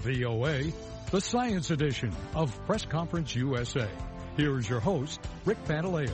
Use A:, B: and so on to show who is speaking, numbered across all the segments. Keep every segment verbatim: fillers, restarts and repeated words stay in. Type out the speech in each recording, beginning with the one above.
A: V O A, the Science Edition of Press Conference U S A. Here is your host, Rick Pantaleo.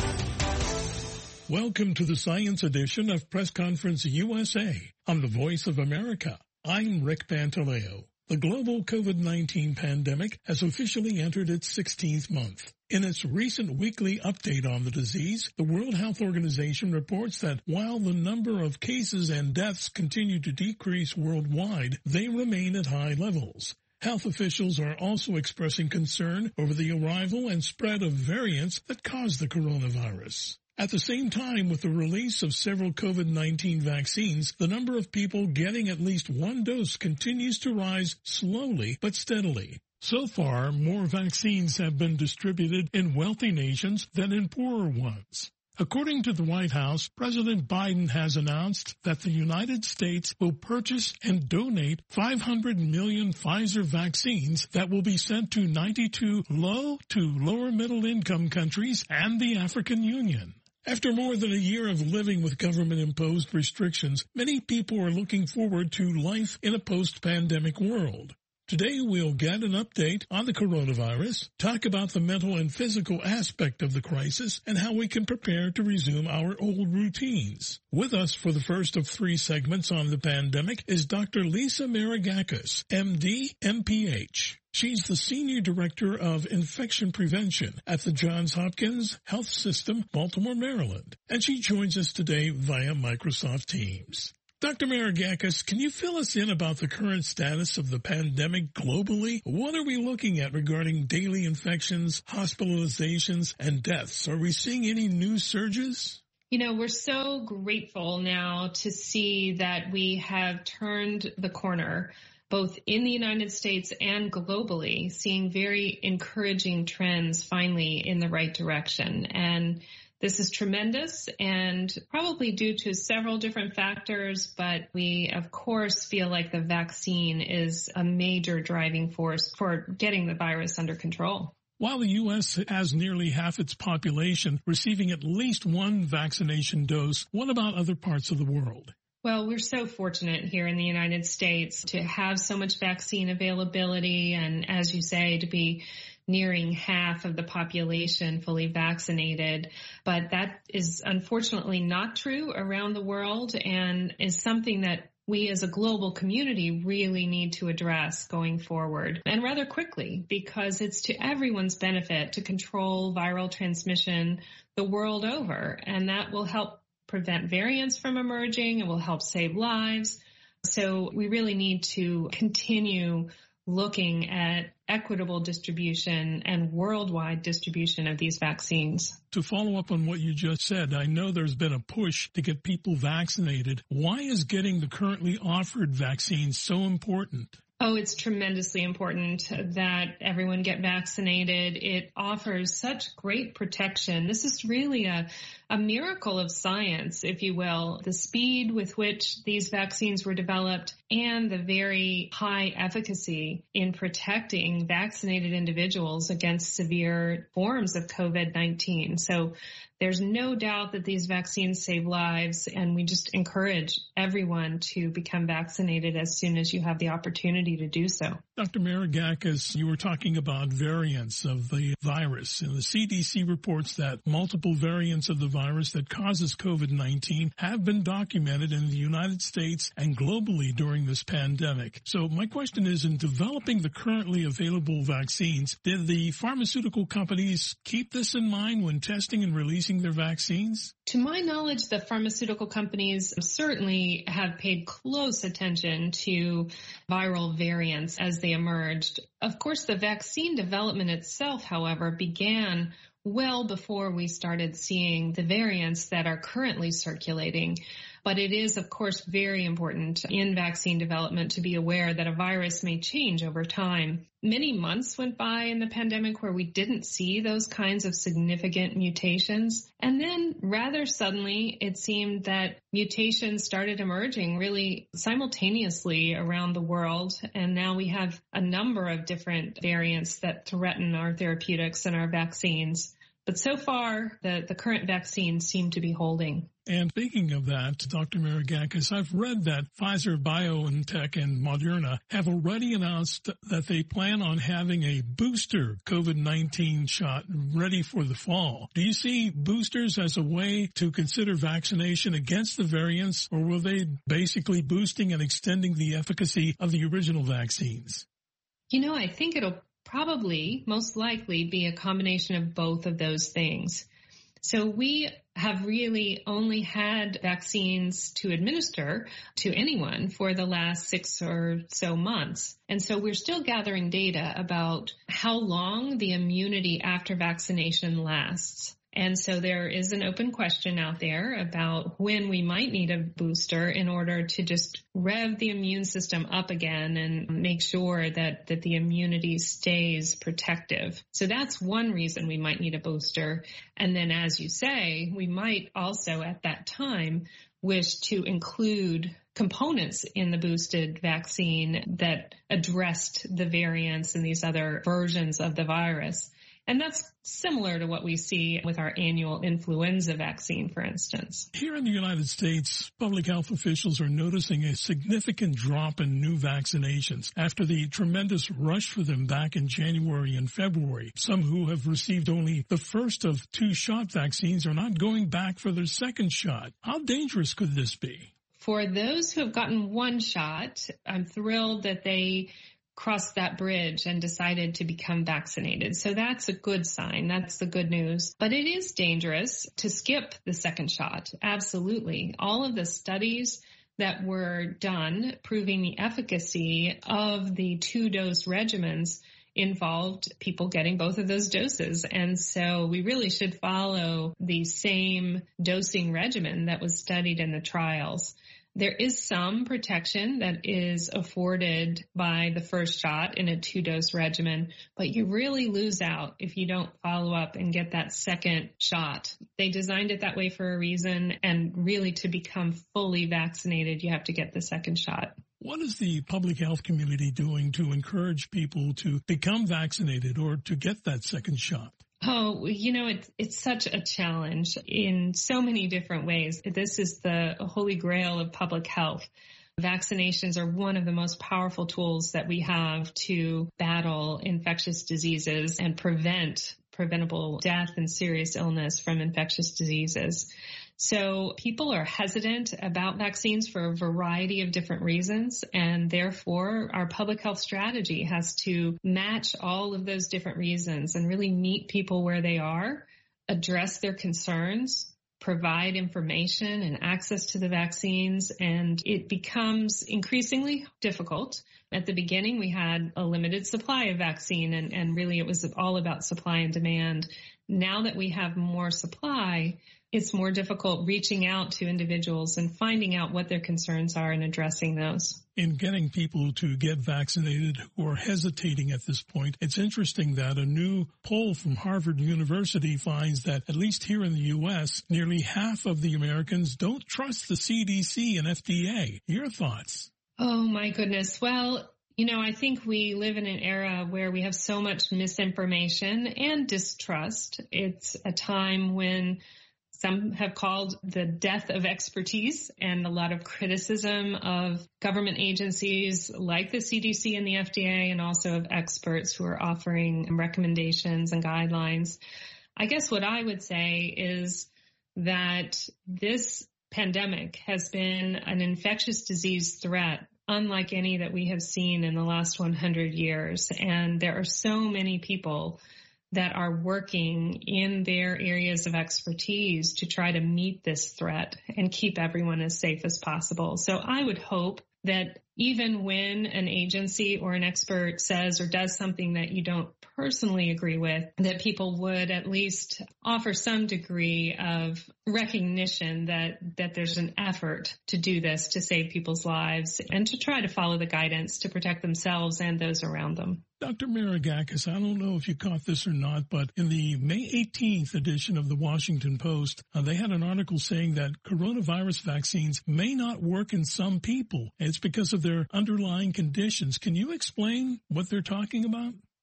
B: Welcome to the Science Edition of Press Conference U S A on the Voice of America. I'm Rick Pantaleo. The global COVID nineteen pandemic has officially entered its sixteenth month. In its recent weekly update on the disease, the World Health Organization reports that while the number of cases and deaths continue to decrease worldwide, they remain at high levels. Health officials are also expressing concern over the arrival and spread of variants that cause the coronavirus. At the same time, with the release of several COVID nineteen vaccines, the number of people getting at least one dose continues to rise slowly but steadily. So far, more vaccines have been distributed in wealthy nations than in poorer ones. According to the White House, President Biden has announced that the United States will purchase and donate five hundred million Pfizer vaccines that will be sent to ninety-two low to lower middle income countries and the African Union. After more than a year of living with government-imposed restrictions, many people are looking forward to life in a post-pandemic world. Today we'll get an update on the coronavirus, talk about the mental and physical aspect of the crisis, and how we can prepare to resume our old routines. With us for the first of three segments on the pandemic is Doctor Lisa Maragkakis, M D, M P H. She's the Senior Director of Infection Prevention at the Johns Hopkins Health System, Baltimore, Maryland, and she joins us today via Microsoft Teams. Doctor Maragkakis, can you fill us in about the current status of the pandemic globally? What are we looking at regarding daily infections, hospitalizations, and deaths? Are we seeing any new surges?
C: You know, we're so grateful now to see that we have turned the corner, both in the United States and globally, seeing very encouraging trends finally in the right direction. And this is tremendous and probably due to several different factors, but we, of course, feel like the vaccine is a major driving force for getting the virus under control.
B: While the U S has nearly half its population receiving at least one vaccination dose, what about other parts of the world?
C: Well, we're so fortunate here in the United States to have so much vaccine availability and, as you say, to be nearing half of the population fully vaccinated. But that is unfortunately not true around the world and is something that we as a global community really need to address going forward, and rather quickly, because it's to everyone's benefit to control viral transmission the world over, and that will help prevent variants from emerging. It will help save lives. So we really need to continue looking at equitable distribution and worldwide distribution of these vaccines.
B: To follow up on what you just said, I know there's been a push to get people vaccinated. Why is getting the currently offered vaccines so important?
C: Oh, it's tremendously important that everyone get vaccinated. It offers such great protection. This is really a, a miracle of science, if you will. The speed with which these vaccines were developed and the very high efficacy in protecting vaccinated individuals against severe forms of COVID nineteen. So there's no doubt that these vaccines save lives, and we just encourage everyone to become vaccinated as soon as you have the opportunity to do so.
B: Doctor Maragkakis, you were talking about variants of the virus, and the C D C reports that multiple variants of the virus that causes COVID nineteen have been documented in the United States and globally during this pandemic. So my question is, in developing the currently available vaccines, did the pharmaceutical companies keep this in mind when testing and releasing their vaccines?
C: To my knowledge, the pharmaceutical companies certainly have paid close attention to viral variants as they emerged. Of course, the vaccine development itself, however, began well before we started seeing the variants that are currently circulating. But it is, of course, very important in vaccine development to be aware that a virus may change over time. Many months went by in the pandemic where we didn't see those kinds of significant mutations. And then rather suddenly, it seemed that mutations started emerging really simultaneously around the world. And now we have a number of different variants that threaten our therapeutics and our vaccines. But so far, the, the current vaccines seem to be holding.
B: And speaking of that, Doctor Marigakis, I've read that Pfizer, BioNTech, and Moderna have already announced that they plan on having a booster COVID nineteen shot ready for the fall. Do you see boosters as a way to consider vaccination against the variants, or will they basically boosting and extending the efficacy of the original vaccines?
C: You know, I think it'll probably, most likely, be a combination of both of those things. So we have really only had vaccines to administer to anyone for the last six or so months. And so we're still gathering data about how long the immunity after vaccination lasts. And so there is an open question out there about when we might need a booster in order to just rev the immune system up again and make sure that, that the immunity stays protective. So that's one reason we might need a booster. And then, as you say, we might also at that time wish to include components in the boosted vaccine that addressed the variants and these other versions of the virus. And that's similar to what we see with our annual influenza vaccine, for instance.
B: Here in the United States, public health officials are noticing a significant drop in new vaccinations after the tremendous rush for them back in January and February. Some who have received only the first of two shot vaccines are not going back for their second shot. How dangerous could this be?
C: For those who have gotten one shot, I'm thrilled that they crossed that bridge and decided to become vaccinated. So that's a good sign. That's the good news. But it is dangerous to skip the second shot. Absolutely. All of the studies that were done proving the efficacy of the two-dose regimens involved people getting both of those doses. And so we really should follow the same dosing regimen that was studied in the trials. There is some protection that is afforded by the first shot in a two-dose regimen, but you really lose out if you don't follow up and get that second shot. They designed it that way for a reason, and really to become fully vaccinated, you have to get the second shot.
B: What is the public health community doing to encourage people to become vaccinated or to get that second shot?
C: Oh, you know, it's, it's such a challenge in so many different ways. This is the holy grail of public health. Vaccinations are one of the most powerful tools that we have to battle infectious diseases and prevent preventable death and serious illness from infectious diseases. So people are hesitant about vaccines for a variety of different reasons, and therefore our public health strategy has to match all of those different reasons and really meet people where they are, address their concerns, provide information and access to the vaccines, and it becomes increasingly difficult. At the beginning, we had a limited supply of vaccine, and, and really it was all about supply and demand. Now that we have more supply, it's more difficult reaching out to individuals and finding out what their concerns are and addressing those.
B: In getting people to get vaccinated who are hesitating at this point, it's interesting that a new poll from Harvard University finds that, at least here in the U S, nearly half of the Americans don't trust the C D C and F D A. Your thoughts?
C: Oh, my goodness. Well, you know, I think we live in an era where we have so much misinformation and distrust. It's a time when some have called the death of expertise, and a lot of criticism of government agencies like the C D C and the F D A, and also of experts who are offering recommendations and guidelines. I guess what I would say is that this pandemic has been an infectious disease threat unlike any that we have seen in the last one hundred years. And there are so many people that are working in their areas of expertise to try to meet this threat and keep everyone as safe as possible. So I would hope that even when an agency or an expert says or does something that you don't personally agree with, that people would at least offer some degree of recognition that, that there's an effort to do this to save people's lives and to try to follow the guidance to protect themselves and those around them.
B: Doctor Marigakis, I don't know if you caught this or not, but in the May eighteenth edition of the Washington Post, uh, they had an article saying that coronavirus vaccines may not work in some people. It's because of their underlying conditions. Can you explain what they're talking about?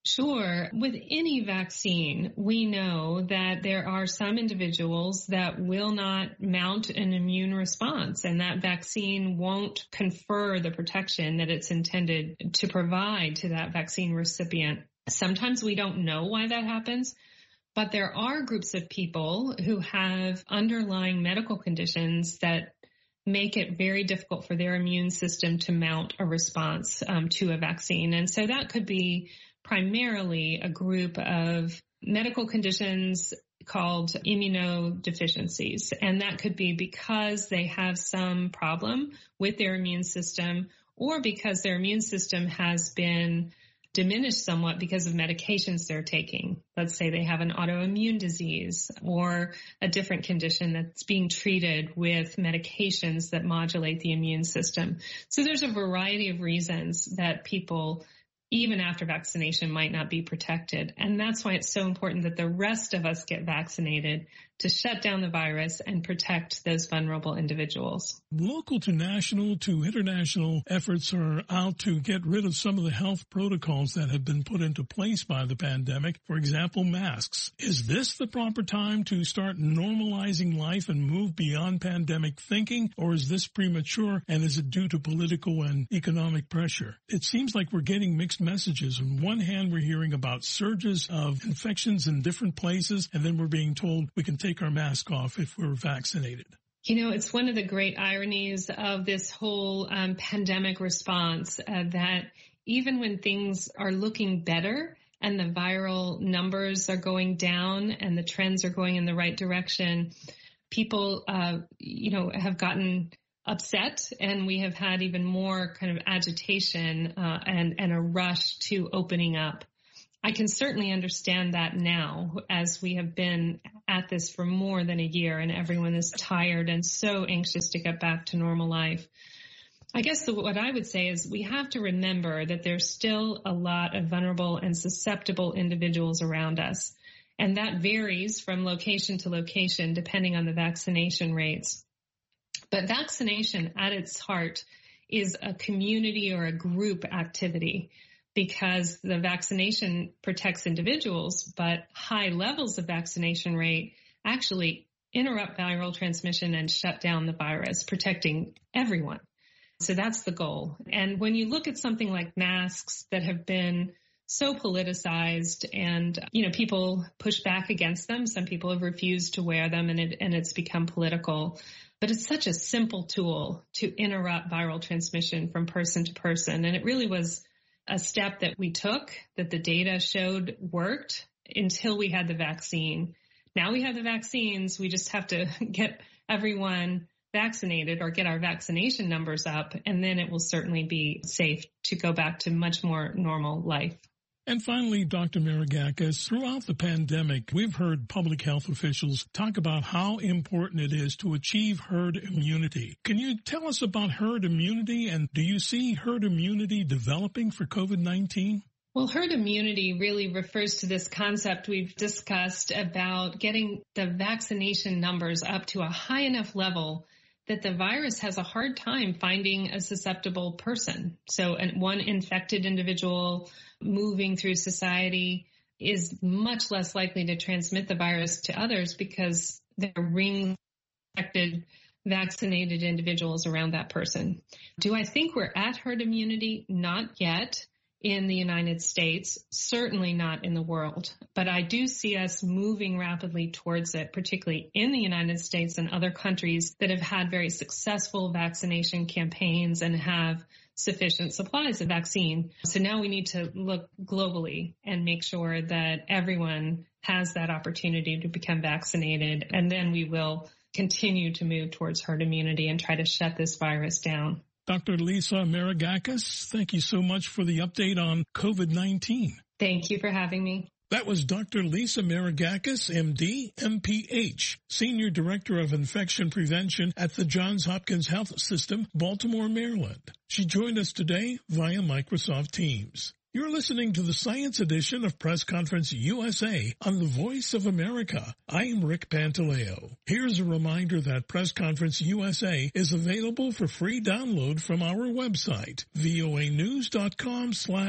C: Sure. With any vaccine, we know that there are some individuals that will not mount an immune response, and that vaccine won't confer the protection that it's intended to provide to that vaccine recipient. Sometimes we don't know why that happens, but there are groups of people who have underlying medical conditions that make it very difficult for their immune system to mount a response um, to a vaccine. And so that could be primarily a group of medical conditions called immunodeficiencies. And that could be because they have some problem with their immune system, or because their immune system has been diminished somewhat because of medications they're taking. Let's say they have an autoimmune disease or a different condition that's being treated with medications that modulate the immune system. So there's a variety of reasons that people, even after vaccination, might not be protected. And that's why it's so important that the rest of us get vaccinated to shut down the virus and protect those vulnerable individuals.
B: Local to national to international efforts are out to get rid of some of the health protocols that have been put into place by the pandemic. For example, masks. Is this the proper time to start normalizing life and move beyond pandemic thinking, or is this premature, and is it due to political and economic pressure? It seems like we're getting mixed messages. On one hand, we're hearing about surges of infections in different places, and then we're being told we can take our mask off if we're vaccinated.
C: You know, it's one of the great ironies of this whole um, pandemic response uh, that even when things are looking better and the viral numbers are going down and the trends are going in the right direction, people, uh, you know, have gotten upset, and we have had even more kind of agitation uh, and, and a rush to opening up. I can certainly understand that now, as we have been at this for more than a year and everyone is tired and so anxious to get back to normal life. I guess the, what I would say is we have to remember that there's still a lot of vulnerable and susceptible individuals around us, and that varies from location to location depending on the vaccination rates. But vaccination at its heart is a community or a group activity, because the vaccination protects individuals, but high levels of vaccination rate actually interrupt viral transmission and shut down the virus, protecting everyone. So that's the goal. And when you look at something like masks that have been so politicized and, you know, people push back against them, some people have refused to wear them, and it, and it's become political. But it's such a simple tool to interrupt viral transmission from person to person. And it really was a step that we took that the data showed worked until we had the vaccine. Now we have the vaccines. We just have to get everyone vaccinated or get our vaccination numbers up, and then it will certainly be safe to go back to much more normal life.
B: And finally, Doctor Maragkakis, throughout the pandemic, we've heard public health officials talk about how important it is to achieve herd immunity. Can you tell us about herd immunity, and do you see herd immunity developing for COVID nineteen?
C: Well, herd immunity really refers to this concept we've discussed about getting the vaccination numbers up to a high enough level that the virus has a hard time finding a susceptible person. So an, one infected individual moving through society is much less likely to transmit the virus to others because there are ring-infected, vaccinated individuals around that person. Do I think we're at herd immunity? Not yet in the United States, certainly not in the world. But I do see us moving rapidly towards it, particularly in the United States and other countries that have had very successful vaccination campaigns and have sufficient supplies of vaccine. So now we need to look globally and make sure that everyone has that opportunity to become vaccinated. And then we will continue to move towards herd immunity and try to shut this virus down.
B: Doctor Lisa Maragkakis, thank you so much for the update on COVID nineteen.
C: Thank you for having me.
B: That was Doctor Lisa Maragkakis, M D, M P H, Senior Director of Infection Prevention at the Johns Hopkins Health System, Baltimore, Maryland. She joined us today via Microsoft Teams. You're listening to the Science Edition of Press Conference U S A on the Voice of America. I'm Rick Pantaleo. Here's a reminder that Press Conference U S A is available for free download from our website, voanews.com slash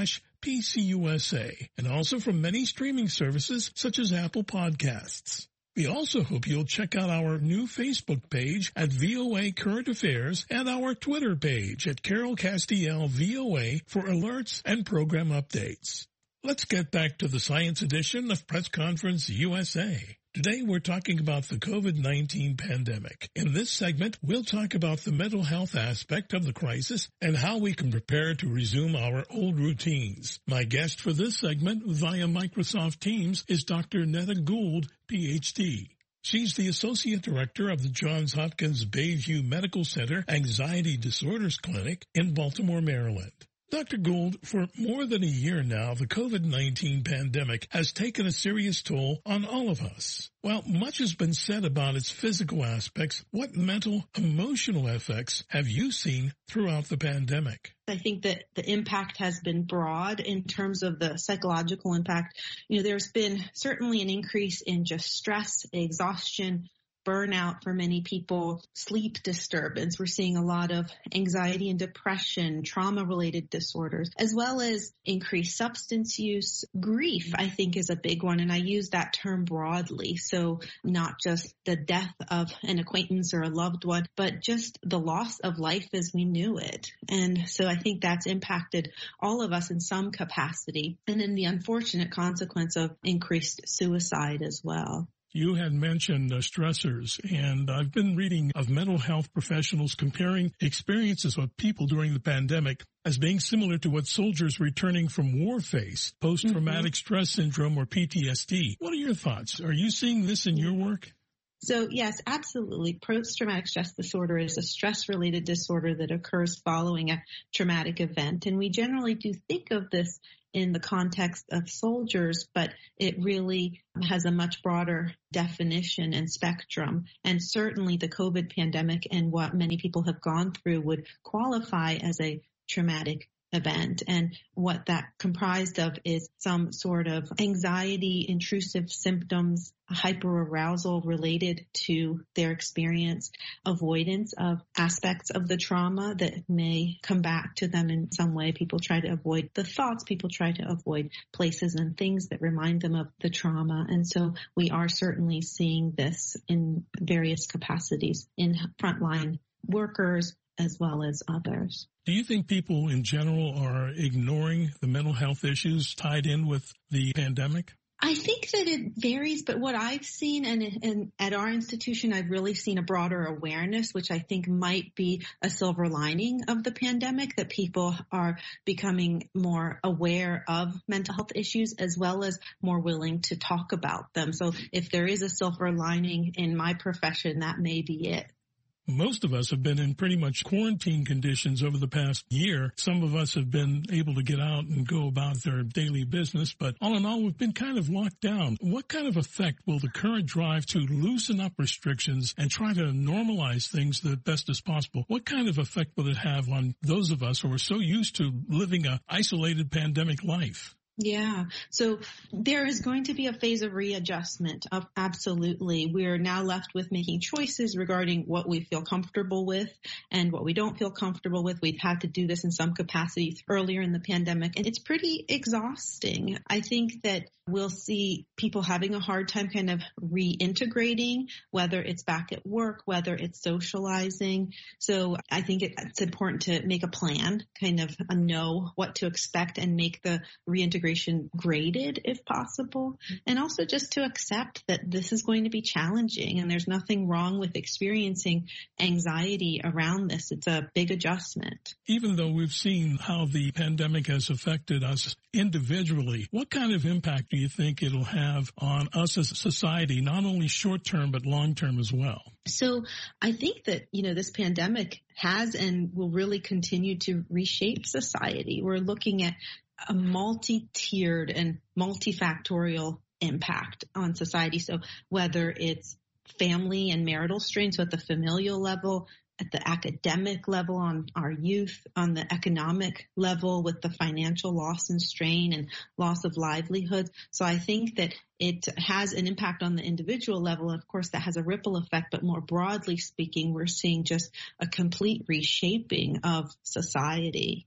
B: P C U S A, and also from many streaming services such as Apple Podcasts. We also hope you'll check out our new Facebook page at V O A Current Affairs and our Twitter page at Carol Castiel V O A for alerts and program updates. Let's get back to the science edition of Press Conference U S A. Today we're talking about the COVID nineteen pandemic. In this segment, we'll talk about the mental health aspect of the crisis and how we can prepare to resume our old routines. My guest for this segment via Microsoft Teams is Doctor Netta Gould, P H D. She's the Associate Director of the Johns Hopkins Bayview Medical Center Anxiety Disorders Clinic in Baltimore, Maryland. Doctor Gould, for more than a year now, the COVID nineteen pandemic has taken a serious toll on all of us. While much has been said about its physical aspects, what mental, emotional effects have you seen throughout the pandemic?
D: I think that the impact has been broad in terms of the psychological impact. You know, there's been certainly an increase in just stress, exhaustion, burnout for many people, sleep disturbance. We're seeing a lot of anxiety and depression, trauma-related disorders, as well as increased substance use. Grief, I think, is a big one, and I use that term broadly. So not just the death of an acquaintance or a loved one, but just the loss of life as we knew it. And so I think that's impacted all of us in some capacity. And then the unfortunate consequence of increased suicide as well.
B: You had mentioned uh, stressors, and I've been reading of mental health professionals comparing experiences of people during the pandemic as being similar to what soldiers returning from war face, post-traumatic mm-hmm. stress syndrome or P T S D. What are your thoughts? Are you seeing this in your work?
D: So yes, absolutely. Post-traumatic stress disorder is a stress-related disorder that occurs following a traumatic event. And we generally do think of this in the context of soldiers, but it really has a much broader definition and spectrum. And certainly the COVID pandemic and what many people have gone through would qualify as a traumatic event. And what that comprised of is some sort of anxiety, intrusive symptoms, hyperarousal related to their experience, avoidance of aspects of the trauma that may come back to them in some way. People try to avoid the thoughts. People try to avoid places and things that remind them of the trauma. And so we are certainly seeing this in various capacities in frontline workers as well as others.
B: Do you think people in general are ignoring the mental health issues tied in with the pandemic?
D: I think that it varies, but what I've seen and, and at our institution, I've really seen a broader awareness, which I think might be a silver lining of the pandemic, that people are becoming more aware of mental health issues as well as more willing to talk about them. So if there is a silver lining in my profession, that may be it.
B: Most of us have been in pretty much quarantine conditions over the past year. Some of us have been able to get out and go about their daily business, but all in all, we've been kind of locked down. What kind of effect will the current drive to loosen up restrictions and try to normalize things the best as possible, what kind of effect will it have on those of us who are so used to living an isolated pandemic life?
D: Yeah. So there is going to be a phase of readjustment. Of absolutely. We're now left with making choices regarding what we feel comfortable with and what we don't feel comfortable with. We've had to do this in some capacity earlier in the pandemic, and it's pretty exhausting. I think that we'll see people having a hard time kind of reintegrating, whether it's back at work, whether it's socializing. So I think it's important to make a plan, kind of know what to expect and make the reintegration graded if possible. And also just to accept that this is going to be challenging and there's nothing wrong with experiencing anxiety around this. It's a big adjustment.
B: Even though we've seen how the pandemic has affected us individually, what kind of impact do you think it'll have on us as a society, not only short term, but long term as well?
D: So I think that, you know, this pandemic has and will really continue to reshape society. We're looking at a multi-tiered and multifactorial impact on society. So whether it's family and marital strain, so at the familial level, at the academic level, on our youth, on the economic level with the financial loss and strain and loss of livelihoods. So I think that it has an impact on the individual level. Of course, that has a ripple effect, but more broadly speaking, we're seeing just a complete reshaping of society.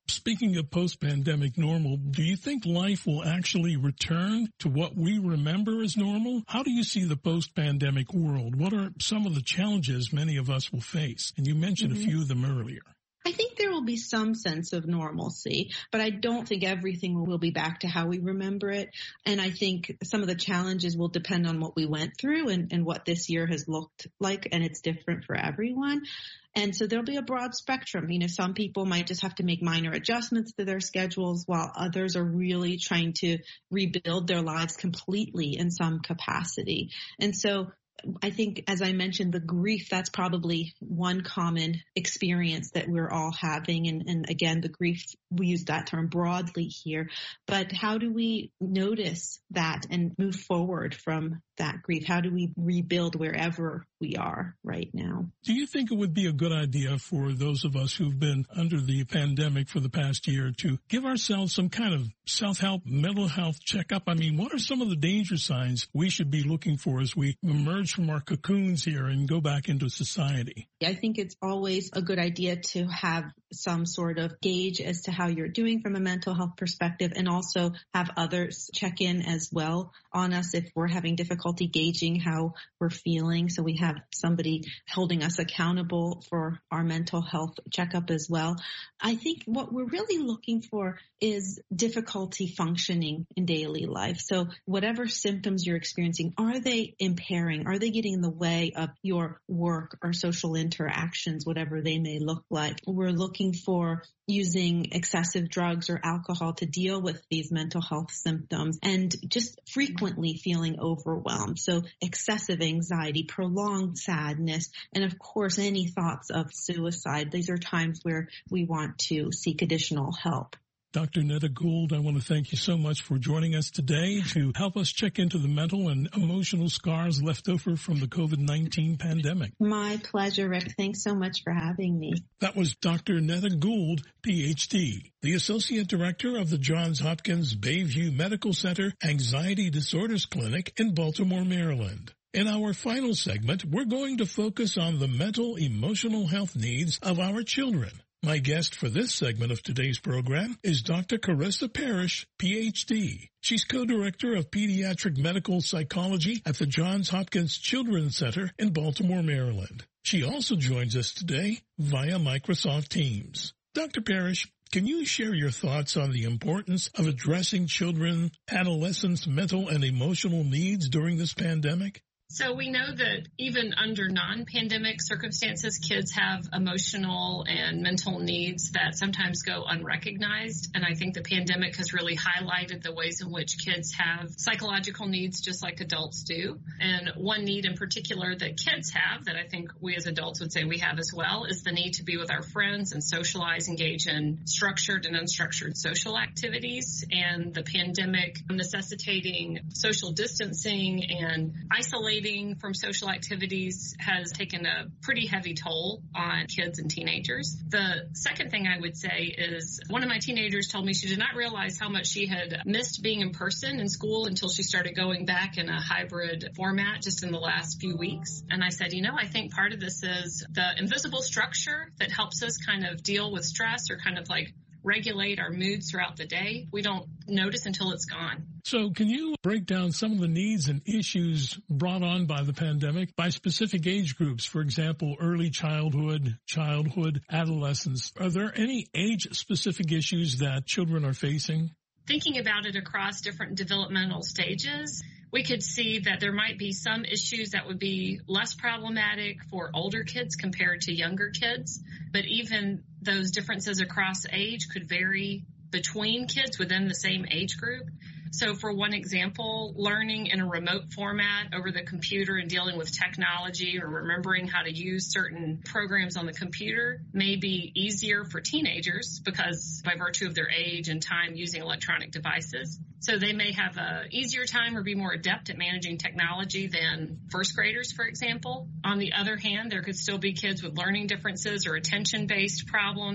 B: Speaking of post-pandemic normal, do you think life will actually return to what we remember as normal? How do you see the post-pandemic world? What are some of the challenges many of us will face? And you mentioned mm-hmm. a few of them earlier.
D: I think there will be some sense of normalcy, but I don't think everything will be back to how we remember it. And I think some of the challenges will depend on what we went through and, and what this year has looked like, and it's different for everyone. And so there'll be a broad spectrum. You know, some people might just have to make minor adjustments to their schedules, while others are really trying to rebuild their lives completely in some capacity. And so I think, as I mentioned, the grief, that's probably one common experience that we're all having. And, and again, the grief, we use that term broadly here. But how do we notice that and move forward from that grief? How do we rebuild wherever we are right now?
B: Do you think it would be a good idea for those of us who've been under the pandemic for the past year to give ourselves some kind of self-help, mental health checkup? I mean, what are some of the danger signs we should be looking for as we emerge from our cocoons here and go back into society?
D: I think it's always a good idea to have some sort of gauge as to how you're doing from a mental health perspective, and also have others check in as well on us if we're having difficulty gauging how we're feeling. So we have somebody holding us accountable for our mental health checkup as well. I think what we're really looking for is difficulty functioning in daily life. So whatever symptoms you're experiencing, are they impairing? Are they getting in the way of your work or social interactions, whatever they may look like? We're looking for using excessive drugs or alcohol to deal with these mental health symptoms, and just frequently feeling overwhelmed. So excessive anxiety, prolonged sadness, and of course, any thoughts of suicide. These are times where we want to seek additional help.
B: Doctor Netta Gould, I want to thank you so much for joining us today to help us check into the mental and emotional scars left over from the COVID nineteen pandemic.
D: My pleasure, Rick. Thanks so much for having me.
B: That was Doctor Netta Gould, P H D, the Associate Director of the Johns Hopkins Bayview Medical Center Anxiety Disorders Clinic in Baltimore, Maryland. In our final segment, we're going to focus on the mental, emotional health needs of our children. My guest for this segment of today's program is Doctor Carissa Parrish, P H D. She's co-director of pediatric medical psychology at the Johns Hopkins Children's Center in Baltimore, Maryland. She also joins us today via Microsoft Teams. Doctor Parrish, can you share your thoughts on the importance of addressing children, adolescents' mental and emotional needs during this pandemic?
C: So we know that even under non-pandemic circumstances, kids have emotional and mental needs that sometimes go unrecognized. And I think the pandemic has really highlighted the ways in which kids have psychological needs just like adults do. And one need in particular that kids have that I think we as adults would say we have as well is the need to be with our friends and socialize, engage in structured and unstructured social activities. And the pandemic necessitating social distancing and isolating from social activities has taken a pretty heavy toll on kids and teenagers. The second thing I would say is one of my teenagers told me she did not realize how much she had missed being in person in school until she started going back in a hybrid format just in the last few weeks. And I said, you know, I think part of this is the invisible structure that helps us kind of deal with stress or kind of like regulate our moods throughout the day. We don't notice until it's gone.
B: So can you break down some of the needs and issues brought on by the pandemic by specific age groups? For example, early childhood, childhood, adolescence. Are there any age-specific issues that children are facing?
C: Thinking about it across different developmental stages, we could see that there might be some issues that would be less problematic for older kids compared to younger kids. But even those differences across age could vary between kids within the same age group. So for one example, learning in a remote format over the computer and dealing with technology or remembering how to use certain programs on the computer may be easier for teenagers because by virtue of their age and time using electronic devices. So they may have a easier time or be more adept at managing technology than first graders, for example. On the other hand, there could still be kids with learning differences or attention-based problems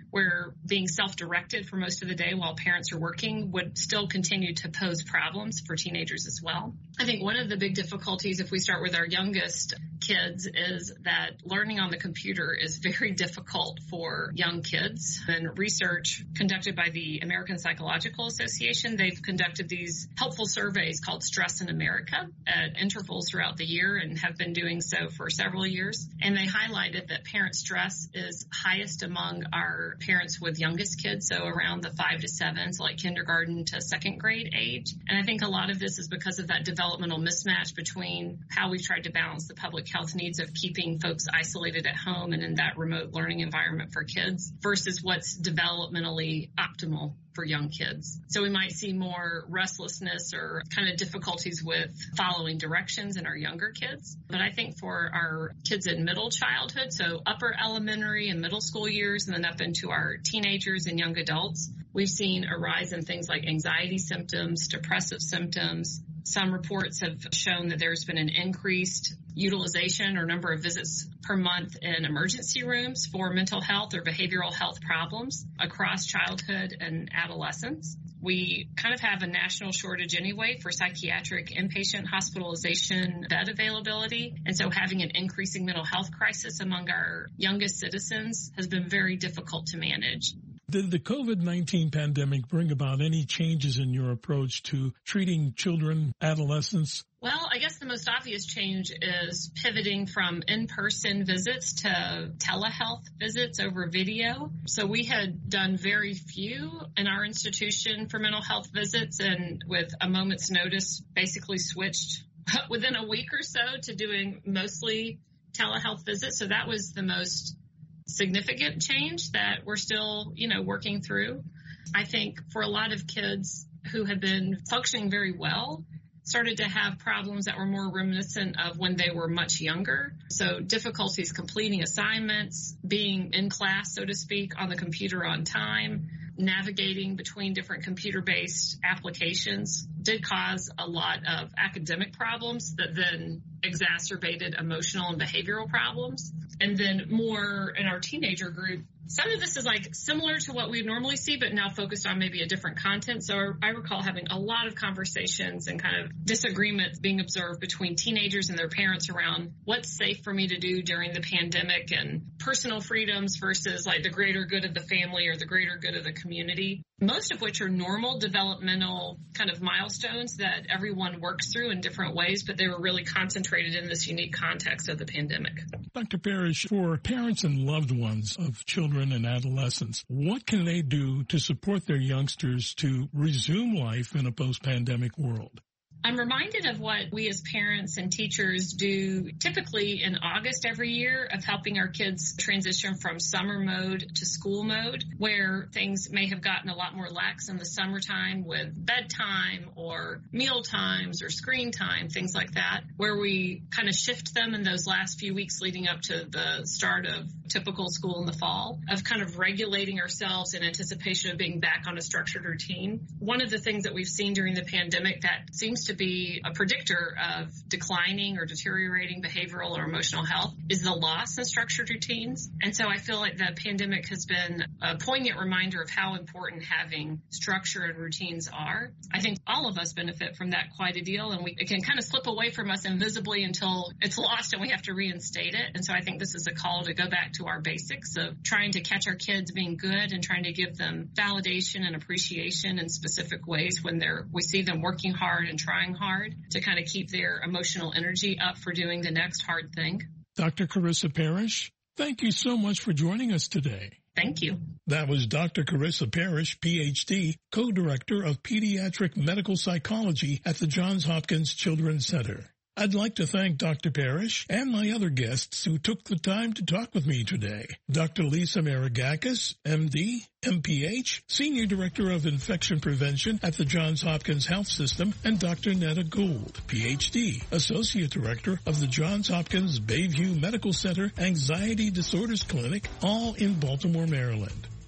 C: where being self-directed for most of the day while parents are working would still continue to pose problems for teenagers as well. I think one of the big difficulties, if we start with our youngest kids, is that learning on the computer is very difficult for young kids. And research conducted by the American Psychological Association, they've conducted these helpful surveys called Stress in America at intervals throughout the year and have been doing so for several years. And they highlighted that parent stress is highest among our parents with youngest kids, so around the five to seven, so like kindergarten to second grade age. And I think a lot of this is because of that developmental mismatch between how we've tried to balance the public health needs of keeping folks isolated at home and in that remote learning environment for kids versus what's developmentally optimal for young kids. So we might see more restlessness or kind of difficulties with following directions in our younger kids. But I think for our kids in middle childhood, so upper elementary and middle school years, and then up into our teenagers and young adults, we've seen a rise in things like anxiety symptoms, depressive symptoms. Some reports have shown that there's been an increased utilization or number of visits per month in emergency rooms for mental health or behavioral health problems across childhood and adolescence. We kind of have a national shortage anyway for psychiatric inpatient hospitalization bed availability. And so having an increasing mental health crisis among our youngest citizens has been very difficult to manage.
B: Did the COVID nineteen pandemic bring about any changes in your approach to treating children, adolescents?
C: Well, I guess the most obvious change is pivoting from in-person visits to telehealth visits over video. So we had done very few in our institution for mental health visits, and with a moment's notice, basically switched within a week or so to doing mostly telehealth visits. So that was the most significant change that we're still, you know, working through. I think for a lot of kids who had been functioning very well, started to have problems that were more reminiscent of when they were much younger. So difficulties completing assignments, being in class, so to speak, on the computer on time, navigating between different computer-based applications did cause a lot of academic problems that then exacerbated emotional and behavioral problems. And then more in our teenager group, some of this is like similar to what we normally see, but now focused on maybe a different content. So I recall having a lot of conversations and kind of disagreements being observed between teenagers and their parents around what's safe for me to do during the pandemic and personal freedoms versus like the greater good of the family or the greater good of the community, most of which are normal developmental kind of milestones that everyone works through in different ways, but they were really concentrated in this unique context of the pandemic.
B: Doctor Parrish, for parents and loved ones of children and adolescents, what can they do to support their youngsters to resume life in a post-pandemic world?
C: I'm reminded of what we as parents and teachers do typically in August every year of helping our kids transition from summer mode to school mode, where things may have gotten a lot more lax in the summertime with bedtime or meal times or screen time, things like that, where we kind of shift them in those last few weeks leading up to the start of typical school in the fall, of kind of regulating ourselves in anticipation of being back on a structured routine. One of the things that we've seen during the pandemic that seems to be a predictor of declining or deteriorating behavioral or emotional health is the loss in structured routines. And so I feel like the pandemic has been a poignant reminder of how important having structure and routines are. I think all of us benefit from that quite a deal, and we, it can kind of slip away from us invisibly until it's lost and we have to reinstate it. And so I think this is a call to go back to our basics of trying to catch our kids being good and trying to give them validation and appreciation in specific ways when they're we see them working hard and trying hard to kind of keep their emotional energy up for doing the next hard thing.
B: Doctor Carissa Parrish, thank you so much for joining us today.
C: Thank you.
B: That was Doctor Carissa Parrish, P H D, Co-Director of Pediatric Medical Psychology at the Johns Hopkins Children's Center. I'd like to thank Doctor Parrish and my other guests who took the time to talk with me today. Doctor Lisa Maragakis, M D, M P H, Senior Director of Infection Prevention at the Johns Hopkins Health System, and Doctor Netta Gould, P H D, Associate Director of the Johns Hopkins Bayview Medical Center Anxiety Disorders Clinic, all in Baltimore, Maryland.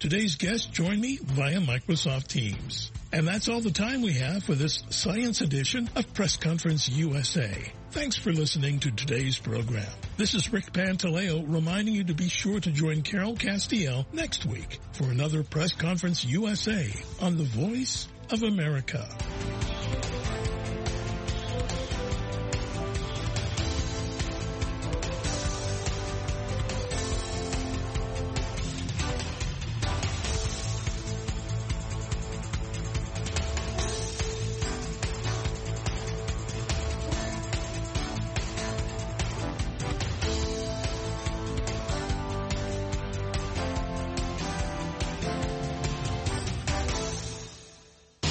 B: Today's guests join me via Microsoft Teams. And that's all the time we have for this Science edition of Press Conference U S A. Thanks for listening to today's program. This is Rick Pantaleo reminding you to be sure to join Carol Castiel next week for another Press Conference U S A on the Voice of America.